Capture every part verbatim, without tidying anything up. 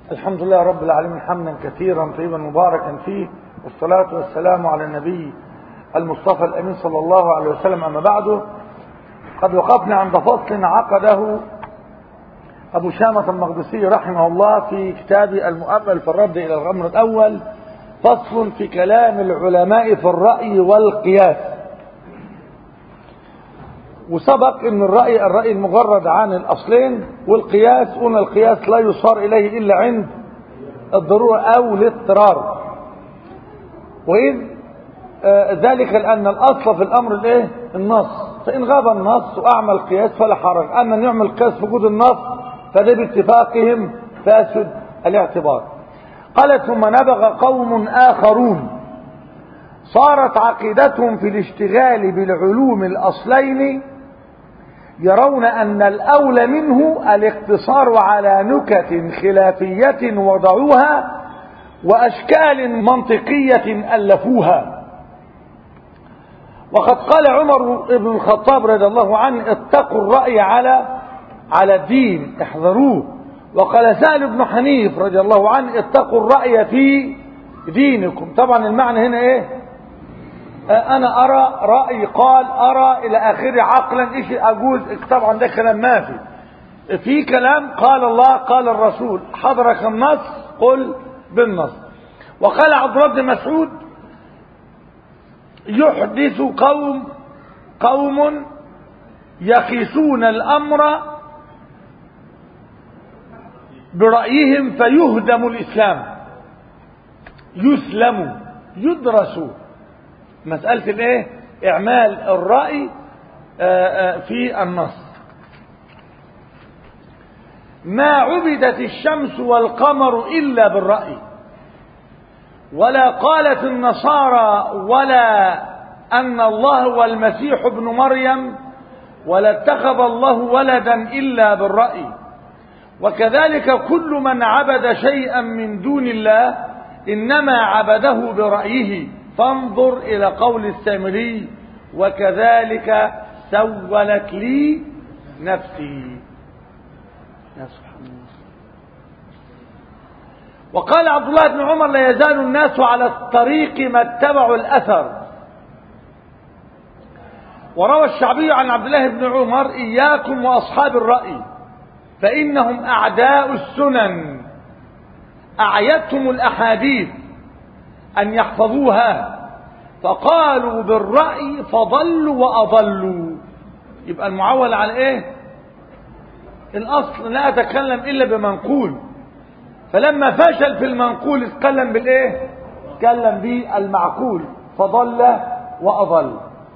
الحمد لله رب العالمين حمدا كثيرا طيبا مباركا فيه، والصلاة والسلام على النبي المصطفى الأمين صلى الله عليه وسلم. أما بعد، قد وقفنا عند فصل عقده أبو شامة المقدسي رحمه الله في كتاب المؤمل في الرد إلى الأمر الأول، فصل في كلام العلماء في الرأي والقياس. وسبق ان الرأي الرأي المجرد عن الأصلين، والقياس قلنا القياس لا يصار إليه إلا عند الضرورة أو الاضطرار، وإذ آه ذلك لأن الأصل في الأمر الايه النص، فإن غاب النص وأعمل قياس فلا حرج. أما أن يعمل قياس في وجود النص فده باتفاقهم فاسد الاعتبار. قال: ثم نبغ قوم آخرون صارت عقيدتهم في الاشتغال بالعلوم الأصلين يرون أن الأولى منه الاقتصار على نكت خلافية وضعوها وأشكال منطقية ألفوها. وقد قال عمر بن الخطاب رضي الله عنه: اتقوا الرأي على على الدين، احذروه. وقال سهل بن حنيف رضي الله عنه: اتقوا الرأي في دينكم. طبعا المعنى هنا ايه؟ انا ارى رأي، قال ارى الى اخره، عقلا ايش اجوز. طبعا ده كلام ما في في كلام قال الله قال الرسول، حضرك النص قل بالنص. وقال عبد الله بن مسعود: يحدث قوم قوم يقيسون الامر برأيهم فيهدم الاسلام، يسلم يدرس. مسألة الايه؟ اعمال الرأي في النص. ما عبدت الشمس والقمر إلا بالرأي، ولا قالت النصارى ولا أن الله هو المسيح ابن مريم، ولا اتخذ الله ولدا إلا بالرأي. وكذلك كل من عبد شيئا من دون الله إنما عبده برأيه، فانظر إلى قول السامري: وكذلك سولت لي نفسي. يا سبحان الله. وقال عبد الله بن عمر: لا يزال الناس على الطريق ما اتبعوا الأثر. وروى الشعبي عن عبد الله بن عمر: إياكم وأصحاب الرأي فإنهم أعداء السنن، أعيتهم الأحاديث أن يحفظوها، فقالوا بالرأي فضلوا وأضلوا. يبقى المعول على إيه؟ الأصل لا أتكلم إلا بمنقول، فلما فشل في المنقول اتكلم بالإيه؟ اتكلم بالمعقول، فضل وأضل.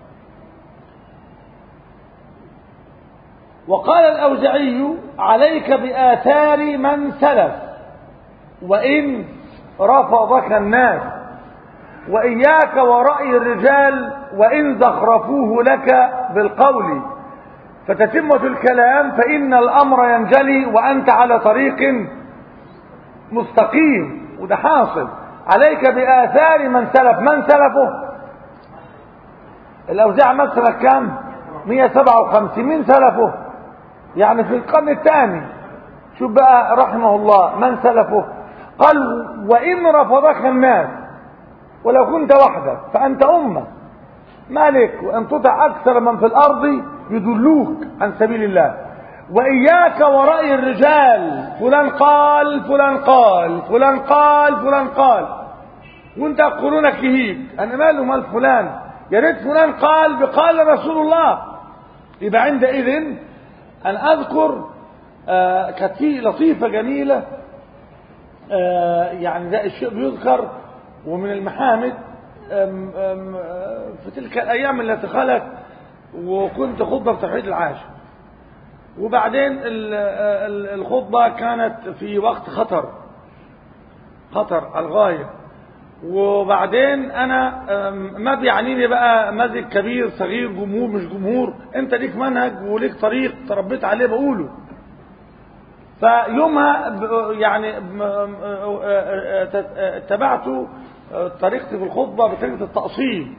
وقال الأوزعي: عليك بآثار من سلف وإن رفضك الناس، وإياك ورأي الرجال وإن زخرفوه لك بالقول، فتتمة الكلام فإن الأمر ينجلي وأنت على طريق مستقيم. وده حاصل. عليك بآثار من سلف. من سلفه؟ الأوزاع مثلا كام؟ مئة وسبعة وخمسين. من سلفه؟ يعني في القرن الثاني. شوف بقى رحمه الله من سلفه. قال: وإن رفضك الناس، ولو كنت وحدك فأنت أمة مالك، وأن تطع أكثر من في الأرض يدلوك عن سبيل الله. وإياك ورأي الرجال، فلان قال فلان قال فلان قال فلان قال، وانت قرونك يهيب، أنا ماله مال فلان، يا ريت فلان قال بقال رسول الله. يبقى عندئذ أن أذكر آه كانت في لطيفة جميلة، آه يعني ده الشيء بيذكر ومن المحامد أم أم في تلك الأيام التي خلت، وكنت خطبة في توحيد العاشر، وبعدين الخطبة كانت في وقت خطر خطر على الغاية. وبعدين أنا ما بيعنيني بقى مزج كبير صغير، جمهور مش جمهور، أنت ليك منهج وليك طريق تربيت عليه بقوله. فيومها يعني اتبعت طريقتي في الخطبة بطريقة التأصيل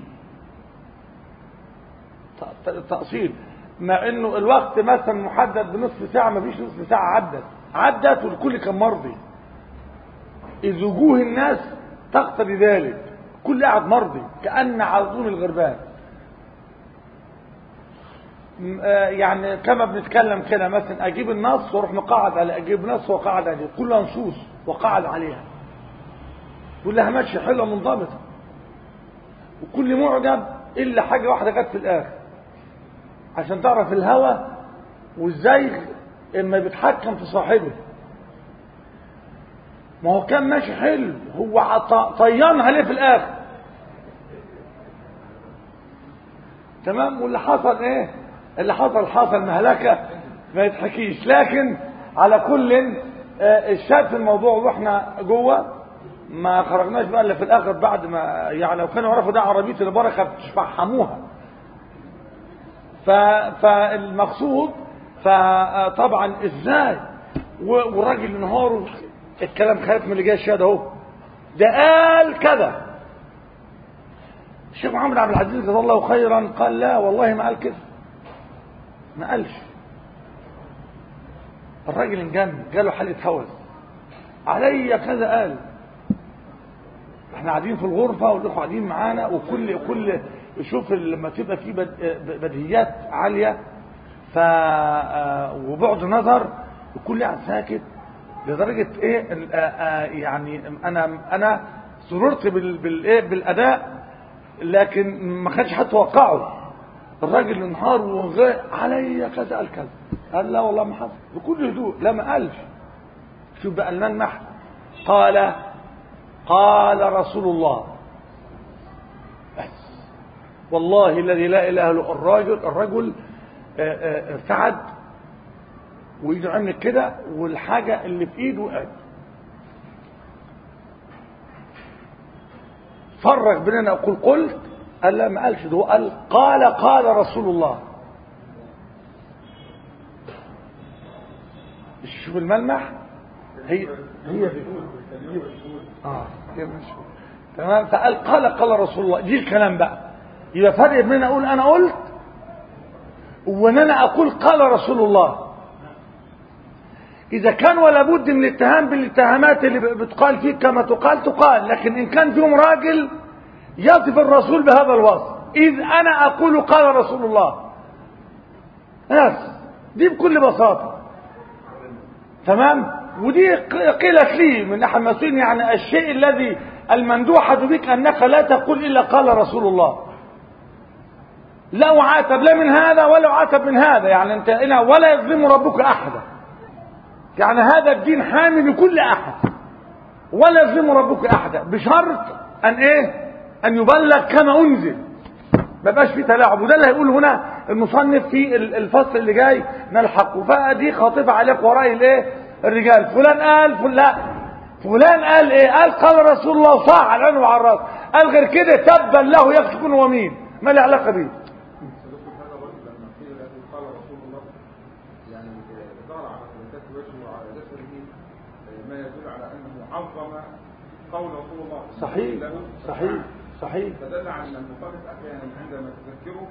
التأصيل مع انه الوقت مثلا محدد بنصف ساعة، ما فيش نصف ساعة عدت عدت والكل كان مرضي. إذ وجوه الناس تقتضي ذلك، كل قاعد مرضي كأن عظيم الغربان. يعني كما بنتكلم كده مثلا اجيب النص واروح مقعد عليه، اجيب نص وقعد عليه، كلها نصوص وقعد عليها، كلها ماشيه حلوه منضبطه، وكل معجب الا حاجه واحده جت في الاخر عشان تعرف الهوى والزيغ اما بيتحكم في صاحبه. ما هو كان ماشي حلو، هو طينها ليه في الاخر؟ تمام. واللي حصل ايه؟ اللي حصل حصل مهلكه ما يتحكيش. لكن على كل الشاهد في الموضوع واحنا جوه ما خرجناش بقى الا في الاخر بعد ما يعني لو كانوا يعرفوا ده عربيه البركه بتفحموها. فالمقصود فطبعا ازاي والراجل نهاره الكلام خايف من اللي جاي الشهاده اهو، ده قال كذا. الشيخ محمد عبد العزيز جزاه الله خيرا قال لا والله ما قال كده، ما قالش. الراجل انجن، جاله حاله هوس عليا كذا قال. احنا قاعدين في الغرفه والاخوه قاعدين معانا، وكل كل شوف لما تبقى في بديهيات عاليه ف وبعد نظر الكل قاعد ساكت لدرجه ايه يعني انا انا سررت بالايه بالاداء، لكن ما كانش حد توقعه. الراجل انهار وغاء عليا كذا قال كذا، قال لا والله ما حصل بكل هدوء، لا ما قالش. شوف بقى لنا النحو، قال قال رسول الله بس والله الذي لا اله الا الرجل الرجل ارتعد وايده عملت كده والحاجه اللي في ايده وقعت. فرق بيننا اقول قلت قال لا ما قالش، ده قال قال قال رسول الله. شوف الملمح، هي هي دي اه هي ماشي تمام. فقال قال قال رسول الله، دي الكلام بقى. يبقى فرق بين اقول انا قلت وان انا اقول قال رسول الله. اذا كان ولا بد من الاتهام بالاتهامات اللي بتقال فيك كما تقال تقال، لكن ان كان فيهم راجل يصف الرسول بهذا الوصف، اذ انا اقول قال رسول الله بس، دي بكل بساطه. تمام. ودي قيلت لي من احد المسؤولين، يعني الشيء الذي المندوحة بك انك لا تقول الا قال رسول الله. لا اعاتب لا من هذا ولا اعاتب من هذا، يعني انت هنا ولا يظلم ربك احدا، يعني هذا الدين حامي لكل احد ولا يظلم ربك احدا، بشرط ان ايه؟ ان يبلغ كما انزل، ما بقاش فيه تلاعب. وده اللي هيقول هنا المصنف في الفصل اللي جاي نلحقه. فدي خاطبه عليك وراي الايه؟ الرجال. فلان قال فلان لا فلان قال ايه؟ قال قال رسول الله صح على العين وعلى الراس، قال غير كده تبا له يكتكون ومين ما له علاقه بيه. ما يدل على انه عظم قول رسول الله. صحيح صحيح صحيح. فدل على ان المخالف احيانا عندما تذكره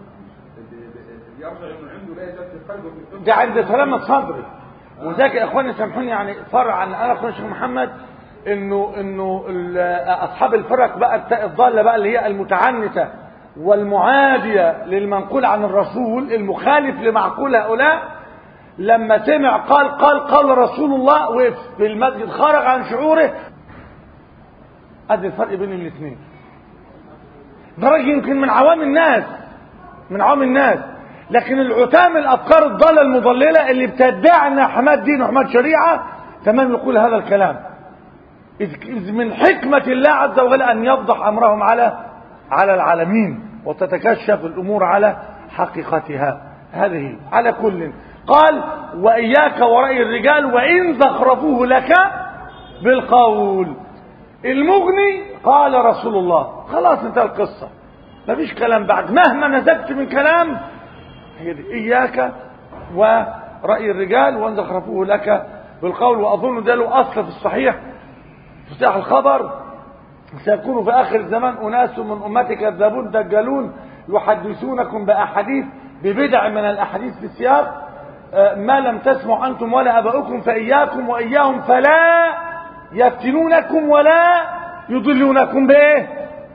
يرجع انه عنده لا يزال في قلبه ده عند سلامة صدري. وذاك يا اخواني سامحوني يعني فرع عن انا اخونا الشيخ محمد، انه انه اصحاب الفرق بقى الضاله بقى اللي هي المتعنته والمعاديه للمنقول عن الرسول، المخالف لمعقول هؤلاء، لما سمع قال قال قال رسول الله وقف في المسجد خرج عن شعوره. ادي الفرق بين الاثنين. ده راجل يمكن من عوام الناس من عوام الناس، لكن العتام الافكار الضاله المضلله اللي بتدعي انها حماة دين وحماة شريعه تمام يقول هذا الكلام، اذ من حكمه الله عز وجل ان يفضح امرهم على على العالمين وتتكشف الامور على حقيقتها. هذه على كل. قال واياك ورأي الرجال وان زخرفوه لك بالقول. المغني قال رسول الله، خلاص انتهى القصه، مفيش كلام بعد. مهما نزلت من كلام هي دي. اياك ورأي الرجال وان زخرفوه لك بالقول. واظن ده له اصل في الصحيح في صحيح الخبر، سيكون في اخر الزمان اناس من امتك كذابون دجالون يحدثونكم باحاديث ببدع من الاحاديث في السياق ما لم تسمعوا انتم ولا اباؤكم، فاياكم واياهم فلا يفتنونكم ولا يضلونكم بايه؟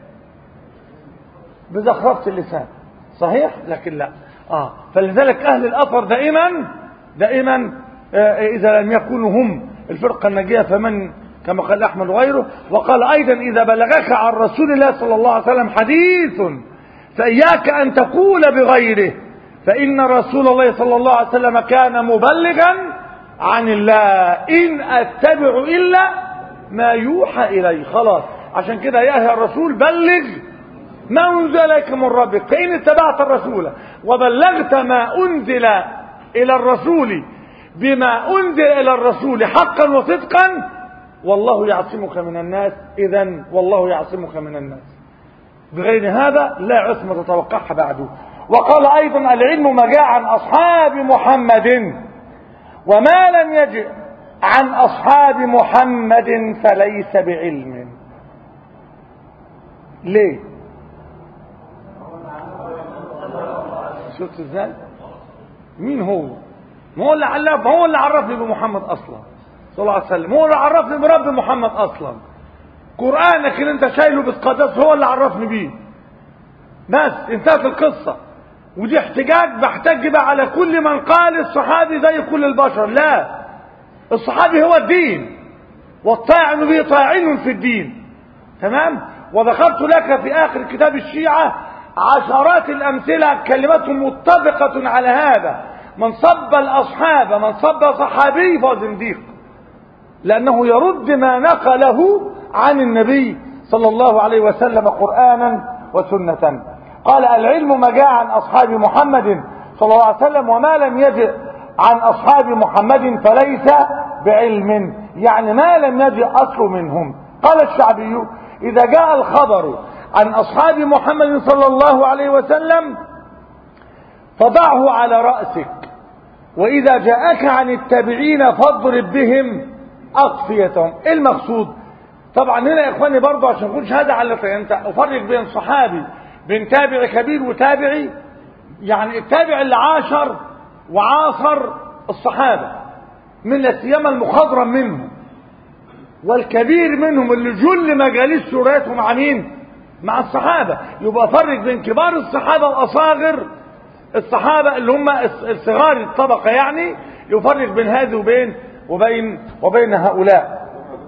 بزخرفة اللسان. صحيح؟ لكن لا. اه فلذلك اهل الاثر دائما دائما آه اذا لم يكونوا هم الفرقة الناجية فمن، كما قال احمد وغيره. وقال ايضا اذا بلغك عن رسول الله صلى الله عليه وسلم حديث فاياك ان تقول بغيره، فان رسول الله صلى الله عليه وسلم كان مبلغا عن الله، ان اتبع الا ما يوحى الي. خلاص، عشان كده يا ايها الرسول بلغ ما انزل اليك من ربك، فان اتبعت الرسول وبلغت ما انزل الى الرسول بما انزل الى الرسول حقا وصدقا والله يعصمك من الناس. اذا والله يعصمك من الناس، بغير هذا لا عصمة تتوقعها بعده. وقال ايضا العلم ما جاء عن اصحاب محمد وما لم يجئ عن اصحاب محمد فليس بعلم. ليه؟ شفت ازاي؟ مين هو؟ ما هو اللي علم، ما هو اللي عرفني بمحمد اصلا صلى الله عليه وسلم، هو اللي عرفني برب محمد اصلا. قرآنك اللي انت شايله بالقدس هو اللي عرفني بيه، بس انتهت القصة. ودي احتجاج بحتج بقى على كل من قال الصحابي زي كل البشر. لا، الصحابي هو الدين، والطاعن به طاعن في الدين. تمام. وذكرت لك في اخر كتاب الشيعة عشرات الامثلة كلماتهم متفقة على هذا. من صب الاصحاب، من صب صحابي فهو زنديق، لانه يرد ما نقله عن النبي صلى الله عليه وسلم قرآنا وسنة. قال العلم ما جاء عن اصحاب محمد صلى الله عليه وسلم وما لم يجئ عن اصحاب محمد فليس بعلم، يعني ما لم يجئ اصل منهم. قال الشعبي اذا جاء الخبر عن اصحاب محمد صلى الله عليه وسلم فضعه على رأسك، واذا جاءك عن التابعين فاضرب بهم اقفيتهم. ايه المقصود؟ طبعا هنا يا اخواني برضه عشان نكون شهاده على انت افرق بين صحابي، بين تابع كبير وتابعي. يعني التابع اللي عاشر وعاصر الصحابه من لا سيما المخضرم منهم، والكبير منهم اللي جل مجالس سورياتهم مع مين؟ مع الصحابه. يبقى فرق بين كبار الصحابه واصاغر الصحابه اللي هم الصغار الطبقه، يعني يفرق بين هذه وبين وبين وبين هؤلاء.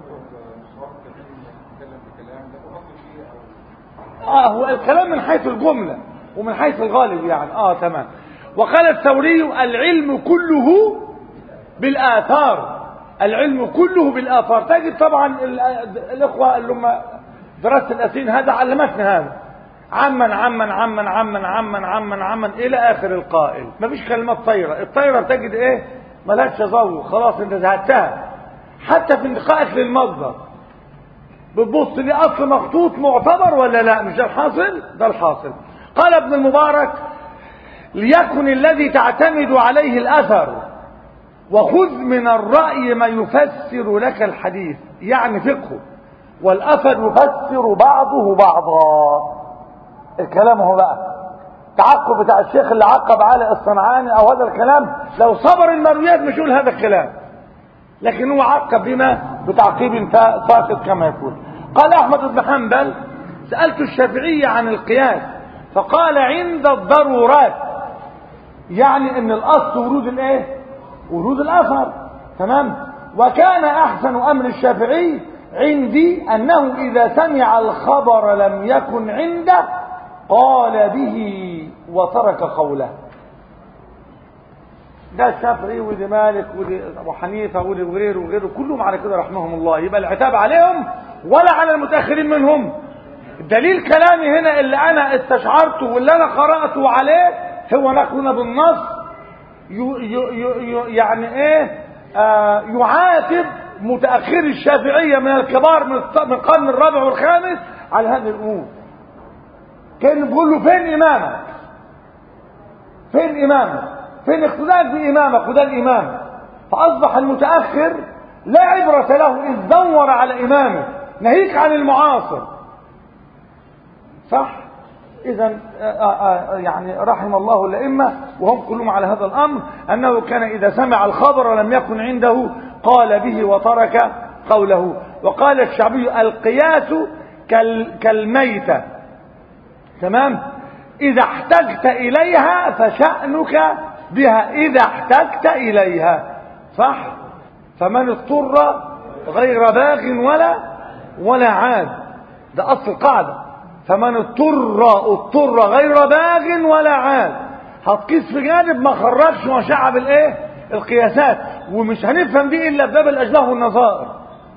اه هو الكلام من حيث الجملة ومن حيث الغالب يعني. اه تمام. وقال الثوري العلم كله بالآثار، العلم كله بالآثار. تجد طبعا الإخوة اللي هم دراسة الأسين هذا علمتنا هذا عما عما عما عما عما عما عما إلى آخر القائل. مفيش كلمات طايرة. الطايرة تجد إيه؟ ملهاش ذوق، خلاص أنت زهدتها. حتى في انتقائك للمصدر بتبص لي اصل مخطوط معتبر ولا لا؟ مش ده الحاصل؟ ده الحاصل. قال ابن المبارك ليكن الذي تعتمد عليه الاثر وخذ من الرأي ما يفسر لك الحديث، يعني فقه، والاثر يفسر بعضه بعضا. الكلام هو بقى تعقب بتاع الشيخ اللي عقب على الصنعاني او هذا الكلام، لو صبر المرويات مش يقول هذا الكلام، لكن هو عقب بما بتعقيب فاسد كما يقول. قال احمد بن حنبل سألت الشافعي عن القياس فقال عند الضرورات، يعني ان الاصل ورود الايه؟ ورود الاثر. تمام. وكان احسن امر الشافعي عندي انه اذا سمع الخبر لم يكن عنده قال به وترك قوله. ده الشافعي ودي مالك ودي ابو حنيفه ودي وغيره وغيره كلهم على كده رحمهم الله. يبقى العتاب عليهم ولا على المتاخرين منهم. دليل كلامي هنا اللي انا استشعرته واللي انا قراته عليه هو نقلنا بالنص يو يو يو يعني ايه آه يعاتب متاخري الشافعيه من الكبار من القرن الرابع والخامس على هذه الامور. كان بيقول له فين امامك؟ فين امامك؟ فين اقتداءك بامامك؟ وده الامام. فاصبح المتاخر لا عبره له اذ دور على امامه، ناهيك عن المعاصر. صح؟ اذا يعني رحم الله الائمه وهم كلهم على هذا الامر، انه كان اذا سمع الخبر لم يكن عنده قال به وترك قوله. وقال الشعبي القياس كالميتة، تمام؟ إذا احتجت إليها فشأنك بها، إذا احتجت إليها، صح؟ فمن اضطر غير باغ ولا ولا عاد، ده أصل القاعدة. فمن اضطر اضطر غير باغ ولا عاد، هتقيس في جانب ما خرجش وشعب الايه القياسات، ومش هنفهم دي الا بباب الاشباه والنظائر.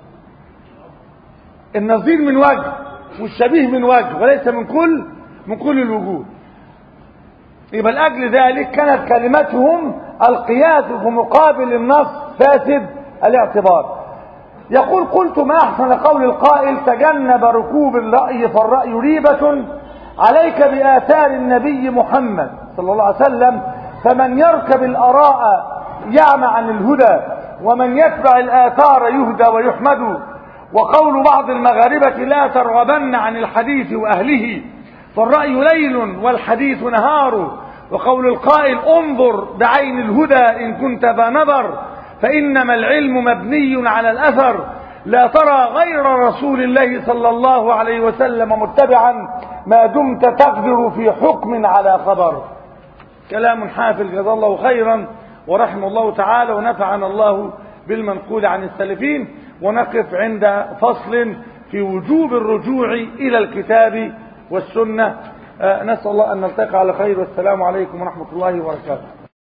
النظير من وجه والشبيه من وجه، وليس من كل من كل الوجوه. يبقى لاجل ذلك كانت كلمتهم القياس في مقابل النص فاسد الاعتبار. يقول قلت ما احسن قول القائل تجنب ركوب الرأي فالرأي ريبة، عليك بآثار النبي محمد صلى الله عليه وسلم، فمن يركب الآراء يعمى عن الهدى، ومن يتبع الآثار يهدى ويحمد. وقول بعض المغاربة لا ترغبن عن الحديث وأهله، فالرأي ليل والحديث نهار. وقول القائل انظر بعين الهدى إن كنت ذا نظر، فإنما العلم مبني على الأثر، لا ترى غير رسول الله صلى الله عليه وسلم متبعا ما دمت تقدر في حكم على خبر. كلام حافل جزاه الله خيرا ورحمه الله تعالى، ونفعنا الله بالمنقول عن السلفين. ونقف عند فصل في وجوب الرجوع إلى الكتاب والسنة. نسأل الله أن نلتقي على خير، والسلام عليكم ورحمة الله وبركاته.